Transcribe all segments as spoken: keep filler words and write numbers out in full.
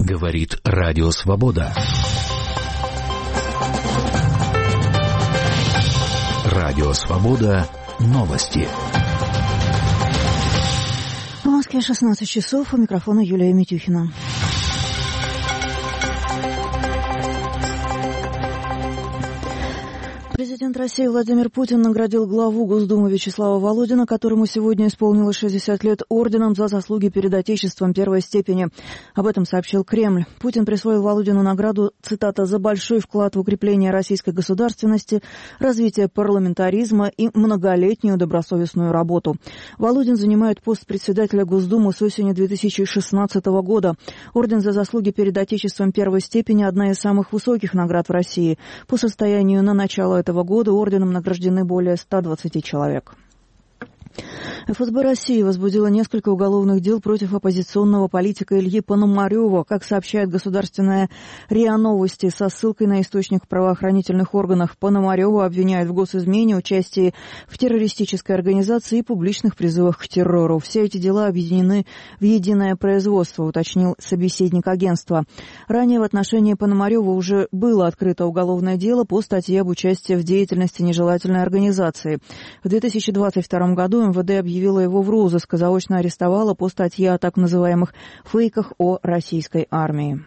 Говорит Радио Свобода. Радио Свобода. Новости. В Москве шестнадцать часов. У микрофона Юлия Митюхина. Президент России Владимир Путин наградил главу Госдумы Вячеслава Володина, которому сегодня исполнилось шестьдесят лет, орденом за заслуги перед Отечеством первой степени. Об этом сообщил Кремль. Путин присвоил Володину награду, цитата, «за большой вклад в укрепление российской государственности, развитие парламентаризма и многолетнюю добросовестную работу». Володин занимает пост председателя Госдумы с осени две тысячи шестнадцатого года. Орден за заслуги перед Отечеством первой степени – одна из самых высоких наград в России. По состоянию на начало этого года орденом награждены более ста двадцати человек. эф эс бэ России возбудила несколько уголовных дел против оппозиционного политика Ильи Пономарёва. Как сообщает государственная РИА Новости со ссылкой на источник в правоохранительных органах, Пономарёва обвиняют в госизмене, участии в террористической организации и публичных призывах к террору. Все эти дела объединены в единое производство, уточнил собеседник агентства. Ранее в отношении Пономарёва уже было открыто уголовное дело по статье об участии в деятельности нежелательной организации. В две тысячи двадцать втором году эм вэ дэ объявила его в розыск и заочно арестовала по статье о так называемых фейках о российской армии.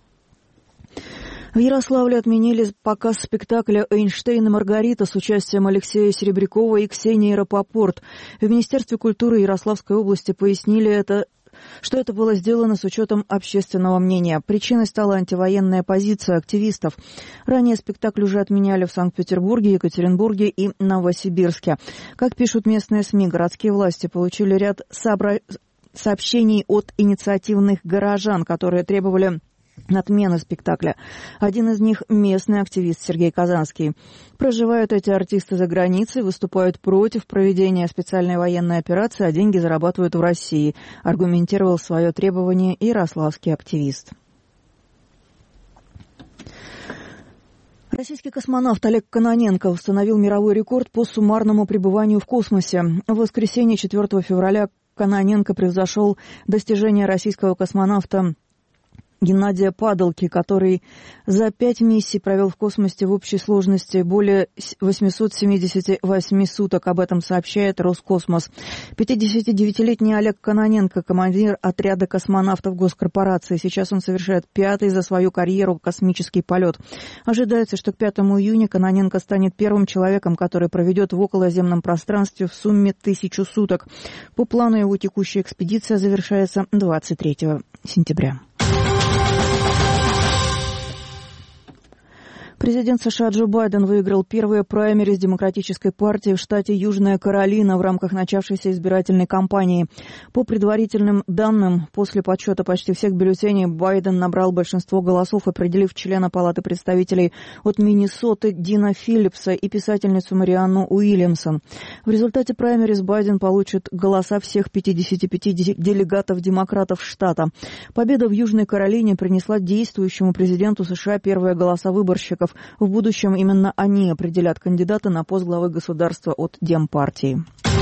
В Ярославле отменили показ спектакля «Эйнштейн и Маргарита» с участием Алексея Серебрякова и Ксении Рапопорт. В Министерстве культуры Ярославской области пояснили это, что это было сделано с учетом общественного мнения. Причиной стала антивоенная позиция активистов. Ранее спектакль уже отменяли в Санкт-Петербурге, Екатеринбурге и Новосибирске. Как пишут местные СМИ, городские власти получили ряд сообра... сообщений от инициативных горожан, которые требовали отмены спектакля. Один из них – местный активист Сергей Казанский. Проживают эти артисты за границей, выступают против проведения специальной военной операции, а деньги зарабатывают в России, аргументировал свое требование ярославский активист. Российский космонавт Олег Кононенко установил мировой рекорд по суммарному пребыванию в космосе. В воскресенье четвёртого февраля Кононенко превзошел достижение российского космонавта Геннадия Падалки, который за пять миссий провел в космосе в общей сложности более восемьсот семьдесят восемь суток. Об этом сообщает Роскосмос. пятидесятидевятилетний Олег Кононенко, командир отряда космонавтов госкорпорации. Сейчас он совершает пятый за свою карьеру космический полет. Ожидается, что к пятому июня Кононенко станет первым человеком, который проведет в околоземном пространстве в сумме тысячу суток. По плану его текущая экспедиция завершается двадцать третьего сентября. Президент США Джо Байден выиграл первые праймериз Демократической партии в штате Южная Каролина в рамках начавшейся избирательной кампании. По предварительным данным, после подсчета почти всех бюллетеней Байден набрал большинство голосов, определив члена Палаты представителей от Миннесоты Дина Филлипса и писательницу Марианну Уильямсон. В результате праймериз Байден получит голоса всех пятидесяти пяти делегатов демократов штата. Победа в Южной Каролине принесла действующему президенту США первые голоса выборщиков. В будущем именно они определят кандидата на пост главы государства от Демпартии.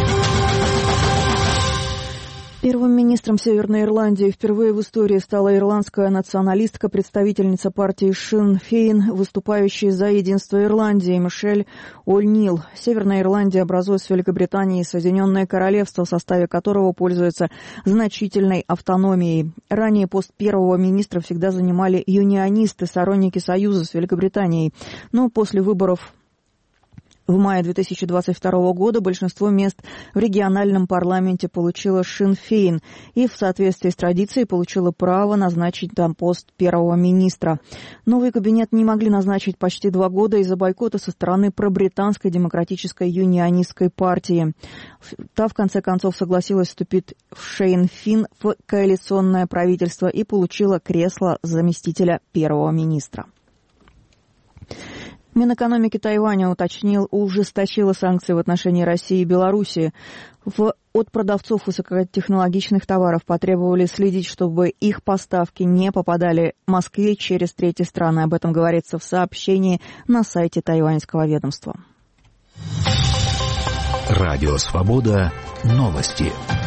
Первым министром Северной Ирландии впервые в истории стала ирландская националистка, представительница партии Шин Фейн, выступающая за единство Ирландии, Мишель О'Нил. Северная Ирландия образует с Великобританией Соединенное Королевство, в составе которого пользуется значительной автономией. Ранее пост первого министра всегда занимали юнионисты, сторонники союза с Великобританией. Но после выборов в мае две тысячи двадцать второго года большинство мест в региональном парламенте получила Шин Фейн и в соответствии с традицией получила право назначить там пост первого министра. Новый кабинет не могли назначить почти два года из-за бойкота со стороны пробританской демократической юнионистской партии. Та в конце концов согласилась вступить в Шин Фейн в коалиционное правительство и получила кресло заместителя первого министра. Минэкономики Тайваня уточнил, ужесточило санкции в отношении России и Белоруссии. В, от продавцов высокотехнологичных товаров потребовали следить, чтобы их поставки не попадали в Москве через третьи страны. Об этом говорится в сообщении на сайте тайваньского ведомства. Радио Свобода. Новости.